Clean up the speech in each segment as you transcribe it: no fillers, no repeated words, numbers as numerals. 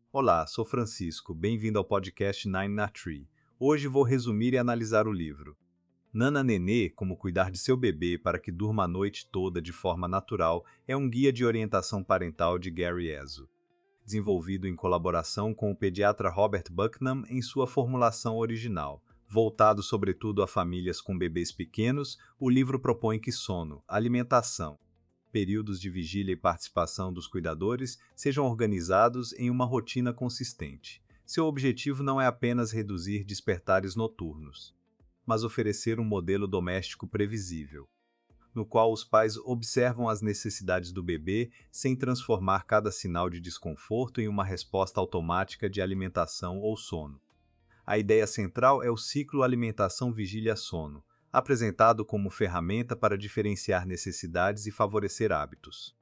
Olá, sou Francisco, bem-vindo ao podcast Nine na Tree. Hoje vou resumir e analisar o livro Nana Nenê, Como Cuidar de Seu Bebê para que Durma a Noite Toda de Forma Natural, é um guia de orientação parental de Gary Ezzo, desenvolvido em colaboração com o pediatra Robert Bucknam em sua formulação original. Voltado sobretudo a famílias com bebês pequenos, o livro propõe que sono, alimentação, períodos de vigília e participação dos cuidadores sejam organizados em uma rotina consistente. Seu objetivo não é apenas reduzir despertares noturnos, mas oferecer um modelo doméstico previsível, no qual os pais observam as necessidades do bebê sem transformar cada sinal de desconforto em uma resposta automática de alimentação ou sono. A ideia central é o ciclo alimentação-vigília-sono, apresentado como ferramenta para diferenciar necessidades e favorecer hábitos.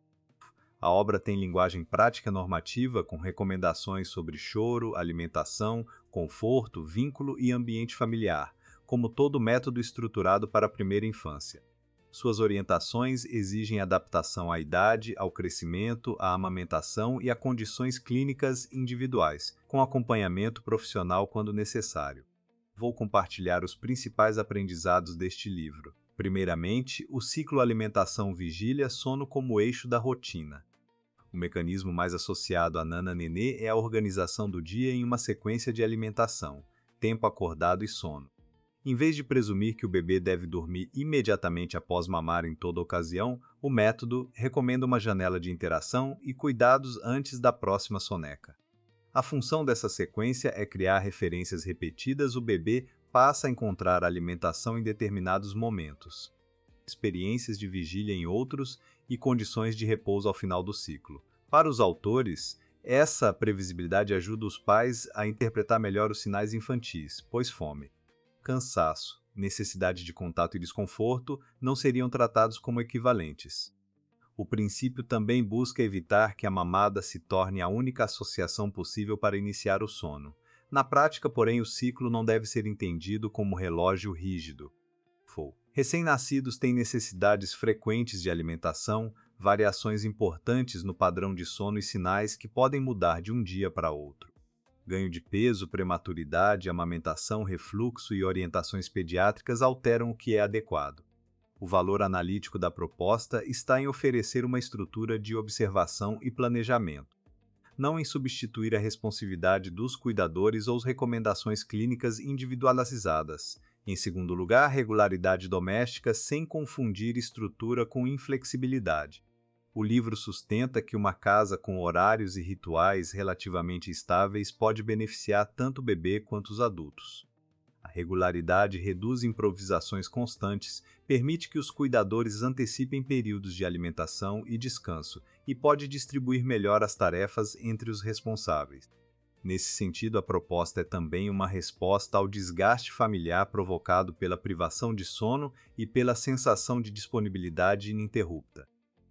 A obra tem linguagem prática normativa com recomendações sobre choro, alimentação, conforto, vínculo e ambiente familiar, como todo método estruturado para a primeira infância. Suas orientações exigem adaptação à idade, ao crescimento, à amamentação e a condições clínicas individuais, com acompanhamento profissional quando necessário. Vou compartilhar os principais aprendizados deste livro. Primeiramente, o ciclo alimentação-vigília-sono como eixo da rotina. O mecanismo mais associado à Nana Nenê é a organização do dia em uma sequência de alimentação, tempo acordado e sono. Em vez de presumir que o bebê deve dormir imediatamente após mamar em toda ocasião, o método recomenda uma janela de interação e cuidados antes da próxima soneca. A função dessa sequência é criar referências repetidas. O bebê passa a encontrar alimentação em determinados momentos, experiências de vigília em outros e condições de repouso ao final do ciclo. Para os autores, essa previsibilidade ajuda os pais a interpretar melhor os sinais infantis, pois fome, cansaço, necessidade de contato e desconforto não seriam tratados como equivalentes. O princípio também busca evitar que a mamada se torne a única associação possível para iniciar o sono. Na prática, porém, o ciclo não deve ser entendido como relógio rígido. Recém-nascidos têm necessidades frequentes de alimentação, variações importantes no padrão de sono e sinais que podem mudar de um dia para outro. Ganho de peso, prematuridade, amamentação, refluxo e orientações pediátricas alteram o que é adequado. O valor analítico da proposta está em oferecer uma estrutura de observação e planejamento, não em substituir a responsividade dos cuidadores ou as recomendações clínicas individualizadas. Em segundo lugar, regularidade doméstica sem confundir estrutura com inflexibilidade. O livro sustenta que uma casa com horários e rituais relativamente estáveis pode beneficiar tanto o bebê quanto os adultos. A regularidade reduz improvisações constantes, permite que os cuidadores antecipem períodos de alimentação e descanso e pode distribuir melhor as tarefas entre os responsáveis. Nesse sentido, a proposta é também uma resposta ao desgaste familiar provocado pela privação de sono e pela sensação de disponibilidade ininterrupta.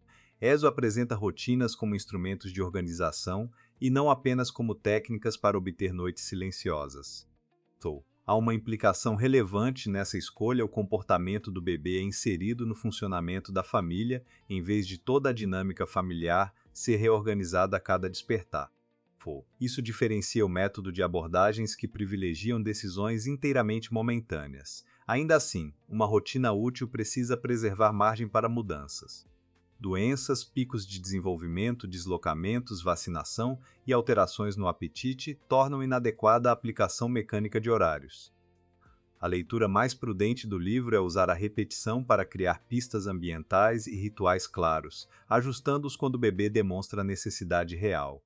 ESO apresenta rotinas como instrumentos de organização e não apenas como técnicas para obter noites silenciosas. Há uma implicação relevante nessa escolha. O comportamento do bebê é inserido no funcionamento da família, em vez de toda a dinâmica familiar ser reorganizada a cada despertar. Isso diferencia o método de abordagens que privilegiam decisões inteiramente momentâneas. Ainda assim, uma rotina útil precisa preservar margem para mudanças. Doenças, picos de desenvolvimento, deslocamentos, vacinação e alterações no apetite tornam inadequada a aplicação mecânica de horários. A leitura mais prudente do livro é usar a repetição para criar pistas ambientais e rituais claros, ajustando-os quando o bebê demonstra necessidade real.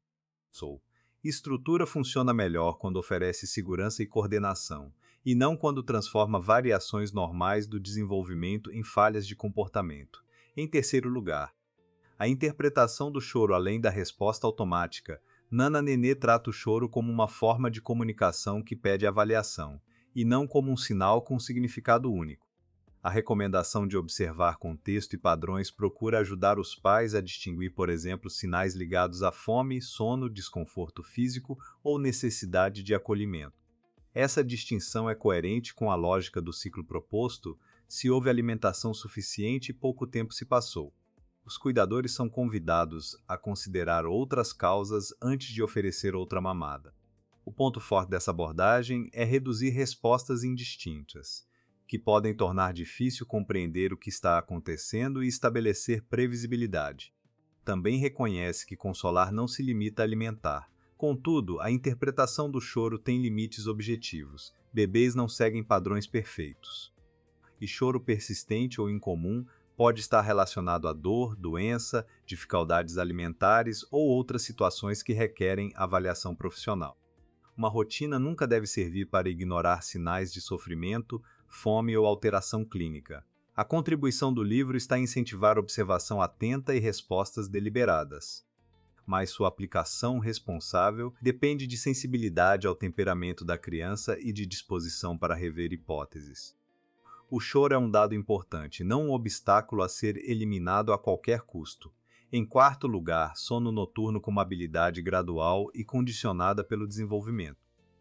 Estrutura funciona melhor quando oferece segurança e coordenação, e não quando transforma variações normais do desenvolvimento em falhas de comportamento. Em terceiro lugar, a interpretação do choro além da resposta automática. Nana Nenê trata o choro como uma forma de comunicação que pede avaliação, e não como um sinal com significado único. A recomendação de observar contexto e padrões procura ajudar os pais a distinguir, por exemplo, sinais ligados à fome, sono, desconforto físico ou necessidade de acolhimento. Essa distinção é coerente com a lógica do ciclo proposto se houve alimentação suficiente e pouco tempo se passou. Os cuidadores são convidados a considerar outras causas antes de oferecer outra mamada. O ponto forte dessa abordagem é reduzir respostas indistintas, que podem tornar difícil compreender o que está acontecendo e estabelecer previsibilidade. Também reconhece que consolar não se limita a alimentar. Contudo, a interpretação do choro tem limites objetivos. Bebês não seguem padrões perfeitos. E choro persistente ou incomum pode estar relacionado a dor, doença, dificuldades alimentares ou outras situações que requerem avaliação profissional. Uma rotina nunca deve servir para ignorar sinais de sofrimento, fome ou alteração clínica. A contribuição do livro está em incentivar observação atenta e respostas deliberadas. Mas sua aplicação responsável depende de sensibilidade ao temperamento da criança e de disposição para rever hipóteses. O choro é um dado importante, não um obstáculo a ser eliminado a qualquer custo. Em quarto lugar, sono noturno com uma habilidade gradual e condicionada pelo desenvolvimento.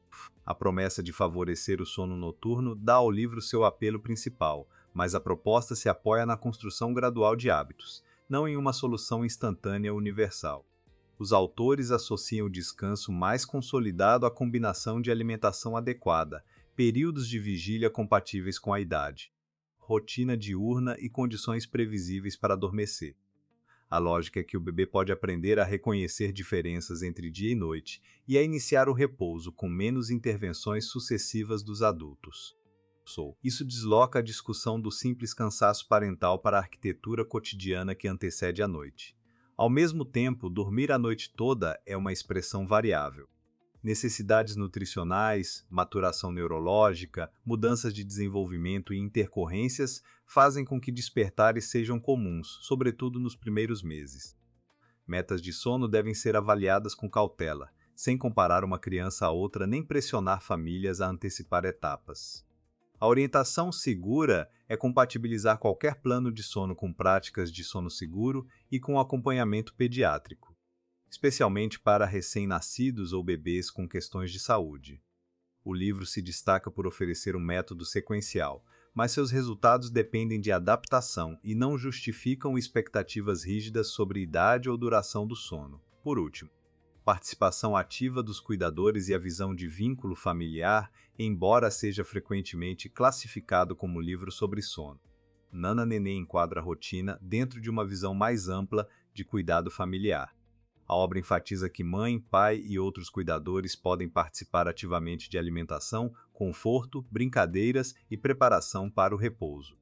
A promessa de favorecer o sono noturno dá ao livro seu apelo principal, mas a proposta se apoia na construção gradual de hábitos, não em uma solução instantânea universal. Os autores associam o descanso mais consolidado à combinação de alimentação adequada, períodos de vigília compatíveis com a idade, rotina diurna e condições previsíveis para adormecer. A lógica é que o bebê pode aprender a reconhecer diferenças entre dia e noite e a iniciar o repouso com menos intervenções sucessivas dos adultos. Isso desloca a discussão do simples cansaço parental para a arquitetura cotidiana que antecede a noite. Ao mesmo tempo, dormir a noite toda é uma expressão variável. Necessidades nutricionais, maturação neurológica, mudanças de desenvolvimento e intercorrências fazem com que despertares sejam comuns, sobretudo nos primeiros meses. Metas de sono devem ser avaliadas com cautela, sem comparar uma criança a outra nem pressionar famílias a antecipar etapas. A orientação segura é compatibilizar qualquer plano de sono com práticas de sono seguro e com acompanhamento pediátrico, especialmente para recém-nascidos ou bebês com questões de saúde. O livro se destaca por oferecer um método sequencial, mas seus resultados dependem de adaptação e não justificam expectativas rígidas sobre idade ou duração do sono. Por último, participação ativa dos cuidadores e a visão de vínculo familiar, embora seja frequentemente classificado como livro sobre sono. Nana Nenê enquadra a rotina dentro de uma visão mais ampla de cuidado familiar. A obra enfatiza que mãe, pai e outros cuidadores podem participar ativamente de alimentação, conforto, brincadeiras e preparação para o repouso.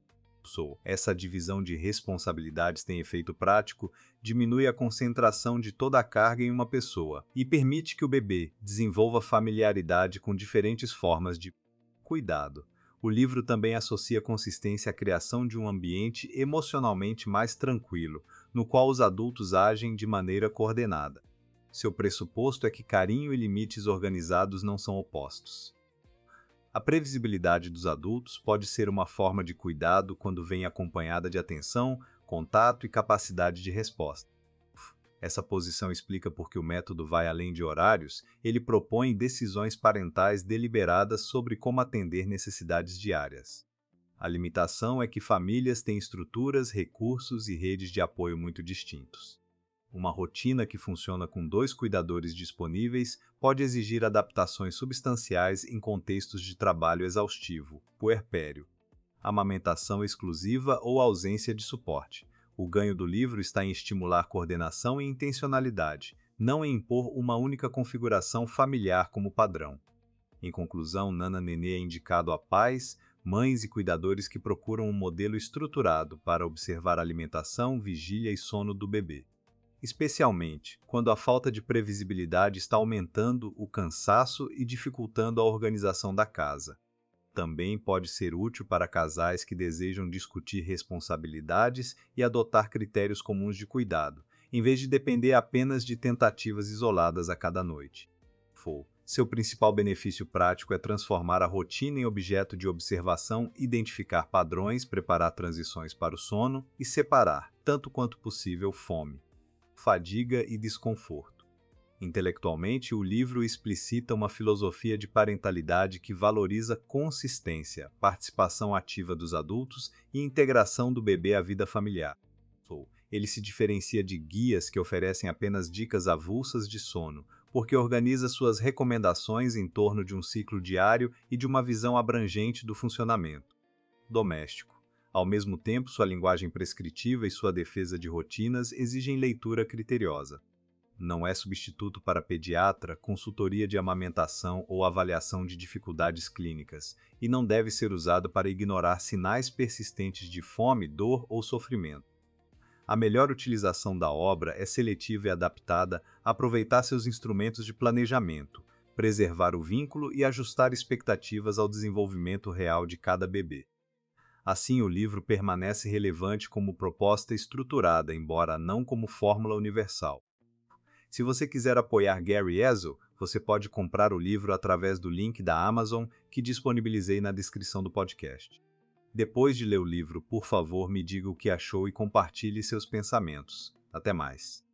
Essa divisão de responsabilidades tem efeito prático, diminui a concentração de toda a carga em uma pessoa e permite que o bebê desenvolva familiaridade com diferentes formas de cuidado. O livro também associa consistência à criação de um ambiente emocionalmente mais tranquilo, no qual os adultos agem de maneira coordenada. Seu pressuposto é que carinho e limites organizados não são opostos. A previsibilidade dos adultos pode ser uma forma de cuidado quando vem acompanhada de atenção, contato e capacidade de resposta. Essa posição explica por que o método vai além de horários, ele propõe decisões parentais deliberadas sobre como atender necessidades diárias. A limitação é que famílias têm estruturas, recursos e redes de apoio muito distintos. Uma rotina que funciona com 2 cuidadores disponíveis pode exigir adaptações substanciais em contextos de trabalho exaustivo, puerpério, amamentação exclusiva ou ausência de suporte. O ganho do livro está em estimular coordenação e intencionalidade, não em impor uma única configuração familiar como padrão. Em conclusão, Nana Nenê é indicado a pais, mães e cuidadores que procuram um modelo estruturado para observar a alimentação, vigília e sono do bebê, especialmente quando a falta de previsibilidade está aumentando o cansaço e dificultando a organização da casa. Também pode ser útil para casais que desejam discutir responsabilidades e adotar critérios comuns de cuidado, em vez de depender apenas de tentativas isoladas a cada noite. Seu principal benefício prático é transformar a rotina em objeto de observação, identificar padrões, preparar transições para o sono e separar, tanto quanto possível, fome, fadiga e desconforto. Intelectualmente, o livro explicita uma filosofia de parentalidade que valoriza consistência, participação ativa dos adultos e integração do bebê à vida familiar. Ele se diferencia de guias que oferecem apenas dicas avulsas de sono, porque organiza suas recomendações em torno de um ciclo diário e de uma visão abrangente do funcionamento doméstico. Ao mesmo tempo, sua linguagem prescritiva e sua defesa de rotinas exigem leitura criteriosa. Não é substituto para pediatra, consultoria de amamentação ou avaliação de dificuldades clínicas, e não deve ser usado para ignorar sinais persistentes de fome, dor ou sofrimento. A melhor utilização da obra é seletiva e adaptada a aproveitar seus instrumentos de planejamento, preservar o vínculo e ajustar expectativas ao desenvolvimento real de cada bebê. Assim, o livro permanece relevante como proposta estruturada, embora não como fórmula universal. Se você quiser apoiar Gary Ezell, você pode comprar o livro através do link da Amazon que disponibilizei na descrição do podcast. Depois de ler o livro, por favor, me diga o que achou e compartilhe seus pensamentos. Até mais.